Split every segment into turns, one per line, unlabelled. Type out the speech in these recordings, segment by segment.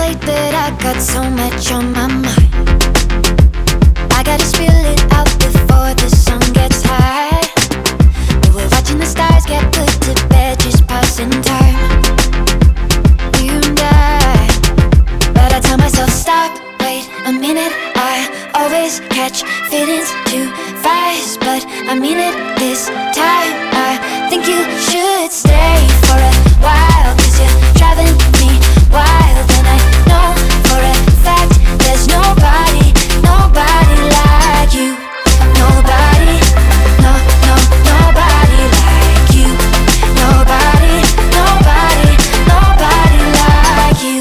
late, but I got so much on my mind. I gotta spill it out before the sun gets high. But we're watching the stars get put to bed, just passing time. You and I. But I tell myself stop, wait a minute. I always catch feelings too fast, but I mean it this time. I think you should stay for a while, 'cause you're driving me wild. And I know for a fact there's nobody, nobody like you. Nobody, no, no, nobody like you. Nobody, nobody, nobody like you.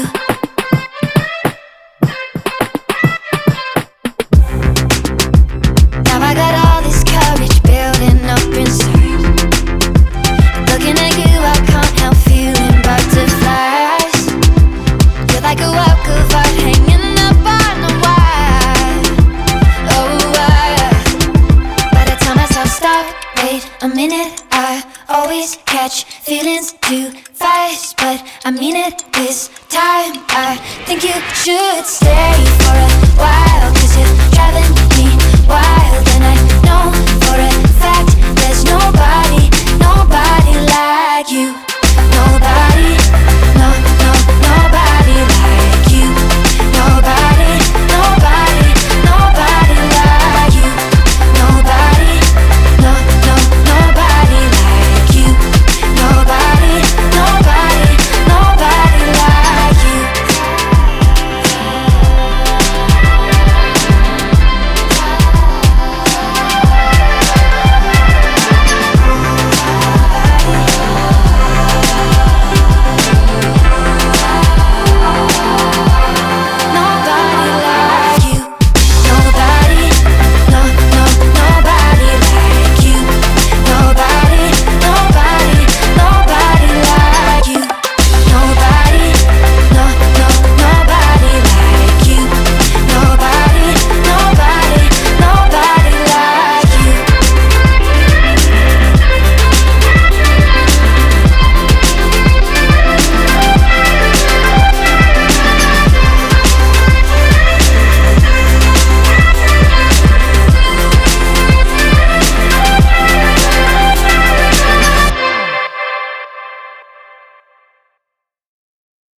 Now I got all this courage building up inside. Looking at you, I can't help feeling butterflies. You're like a work of art hanging up on a wire. Oh, wire. But I tell myself stop, wait a minute. I always catch feelings too fast, but I mean it this time. I think you should stay